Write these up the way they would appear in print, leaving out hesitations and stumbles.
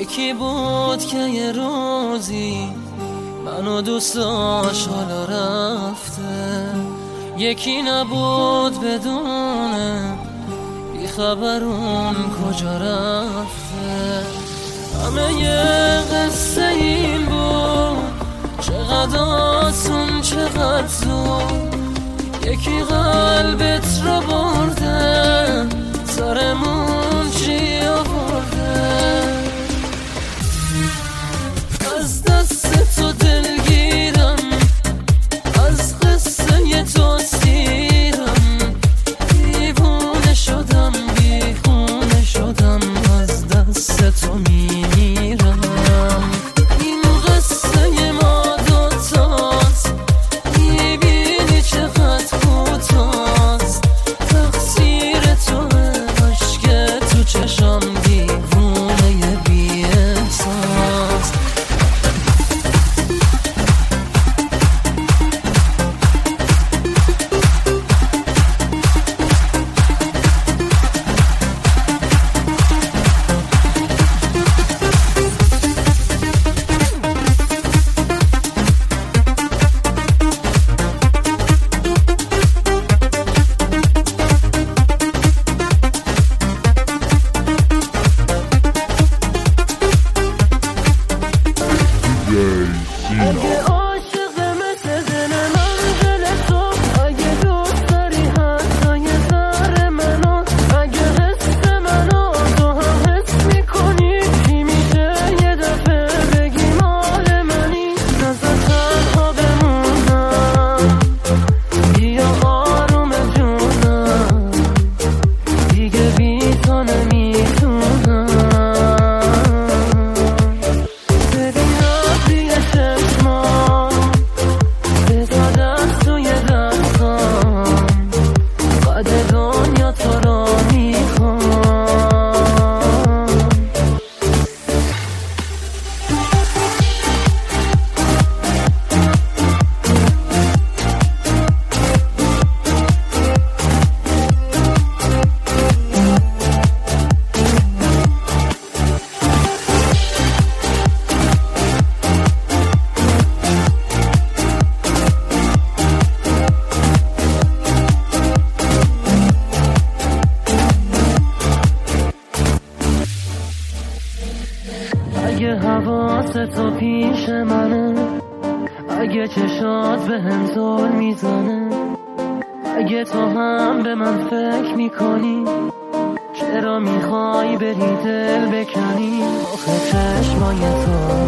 یکی بود که یه روزی منو دوست داشت حالا رفته، یکی نبود بدونه بی خبر اون کجا رفته. همه یه قصه این بود، چقدر آسون چقدر زود، یکی قلبت رو برده سرمون چی آورده. از دست تو دلگیرم، از قصه تو سیرم، دیوونه شدم بیخونه شدم، از دست تو میمیرم. این قصه ما دوتاست، میبینی چقدر کوتاست، تقصیر توه عشق تو چشم دیوونه بی احساس. اگه عاشق مثل دل من دل تو، اگه دوست داری حتی یه ذره منو، اگه حس منو تو هم حس میکنی، چی میشه یه دفعه بگی مال منی؟ نزد تنها بمونم، بیا آروم جونم، دیگه بی تو نمیتونم. اگه حواست تو پیش منه، اگه چشات به هم زل میزنه، اگه تو هم به من فکر میکنی، چرا میخوای بری دل بکنی؟ آخه چشمای تو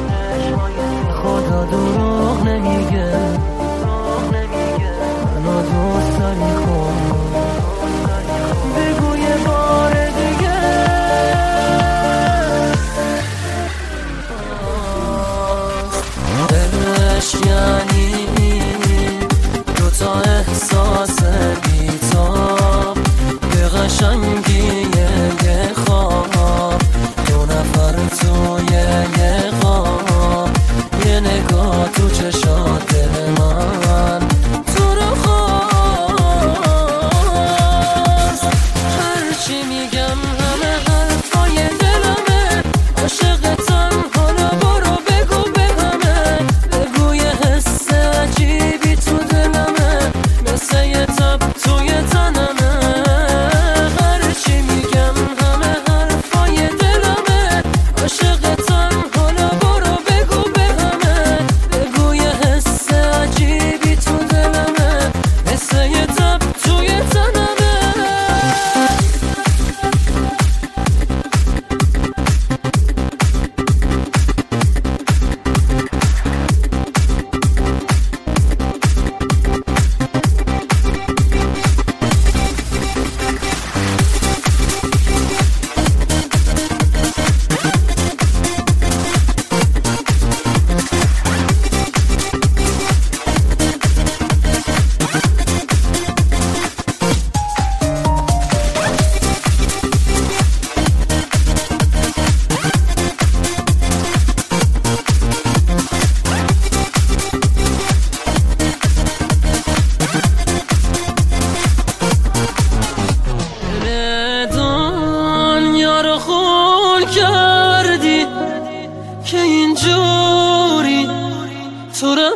خدا دروغ نمیگه، منو دوست داری خود بگو یه بار دیگه. یعنی دوتا احساس بیتاب، به قشنگی یه خواب، دو نفر توی یه خواب، یه نگاه تو چشات دل من تو رو خواب.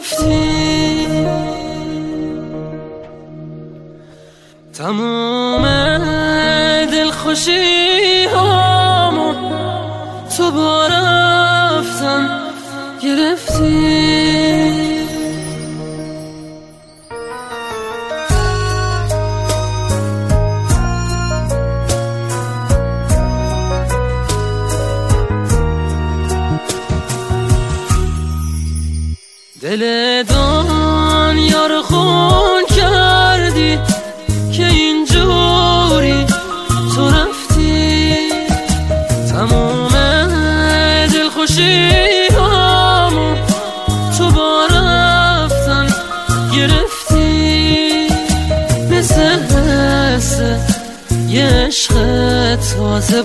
رفتی تموم دلخوشی هامو تو با رفتن گرفتی. دل دنیا رو خون کردی که اینجوری تو رفتی تموم دلخوشی هامو تو با رفتن گرفتی. مثل یه عشق تازه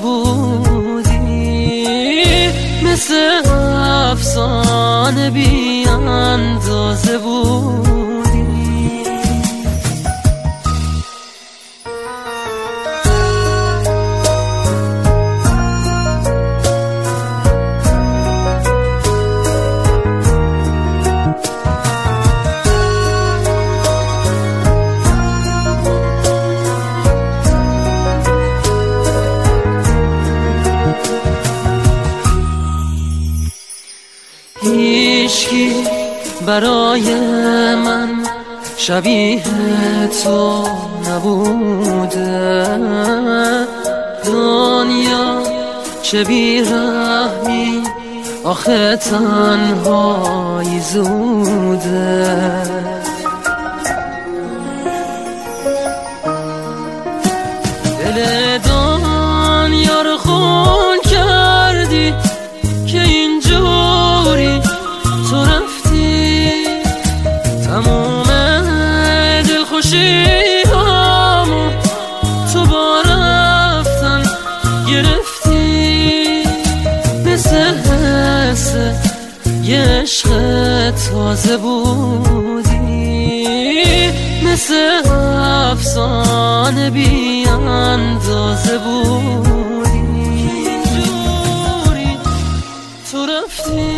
بودی، مثل افسانه بی اندازه بودی. هیچکی برای من شبیه تو نبوده، دنیا چه بیرحمی آخه تنهایی زوده. دل دنیا رو خون کردی که اینجوری تو رفتی تموم دلخوشی هامو تو با رفتن گرفتی. مثل یه عشق تازه بودی، مثل افسانه بی اندازه بودی. اینجوری تو رفتی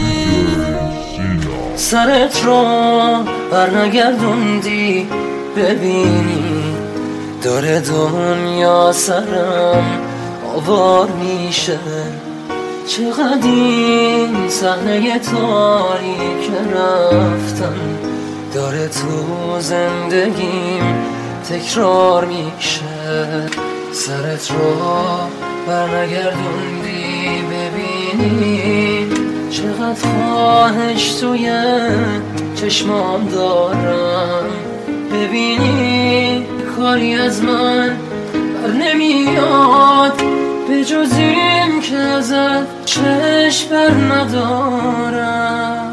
سرت رو برنگردوندی ببینی داره دنیا سرم آوار میشه. چقدر این صحنه تاریک رفتن داره تو زندگیم تکرار میشه. سرت رو برنگردوندی ببینی چقدر خواهش توی چشمام دارم. ببینی کاری از من بر نمیاد به جز این که ازت چشم بر ندارم.